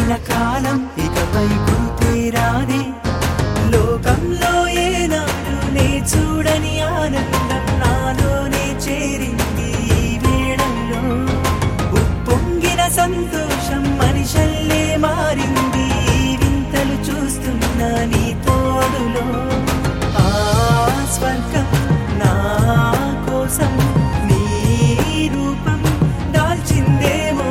గడిచిన కాలం ఇకపై గుర్తే రాదే. లోకంలో ఏనాడు నే చూడని ఆనందం నాలోనే చేరింది ఈ వేళల్లో. ఉప్పొంగిన సంతోషం మనిషల్లే మారింది ఈ వింతలు చూస్తున్నా నీ తోడులో. ఆ స్వర్గం నా కోసం నీ రూపం దాల్చిందేమో.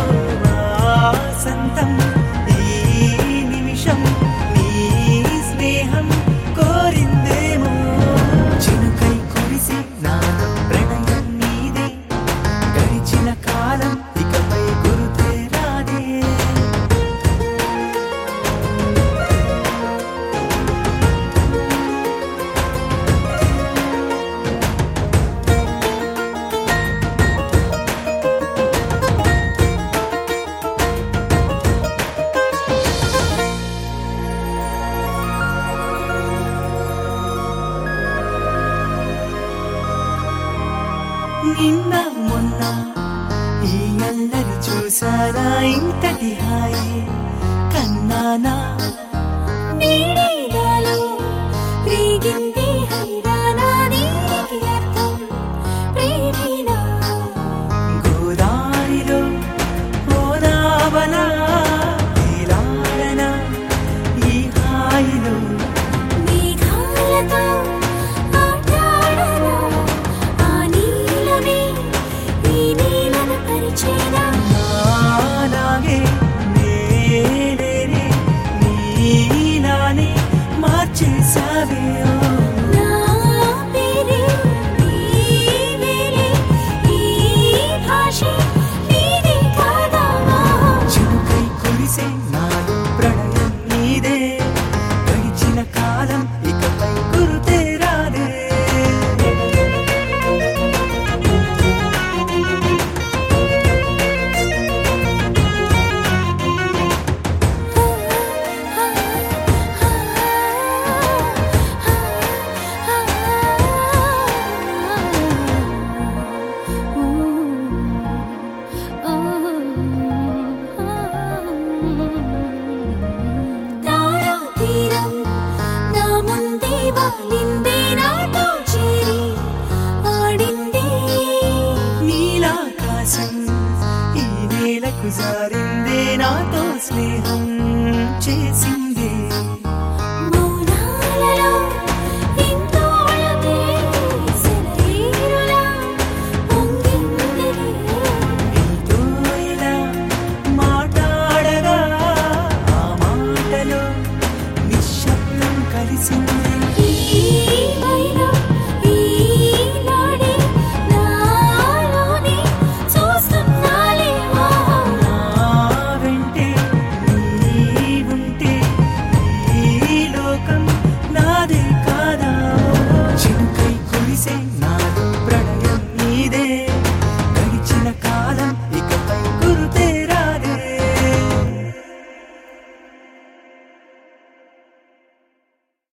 సంతం ఈ నిమిషం నీ స్నేహం కోరిందేమో. చినుకై కురిసి నా ప్రణయం నీదే. గడిచిన కాలం ఇకపై గుర్తే రాదే. నిన్న మొన్న ఈ అల్లరి చూసారా ఇంతటి హాయి కన్నానా. నీడే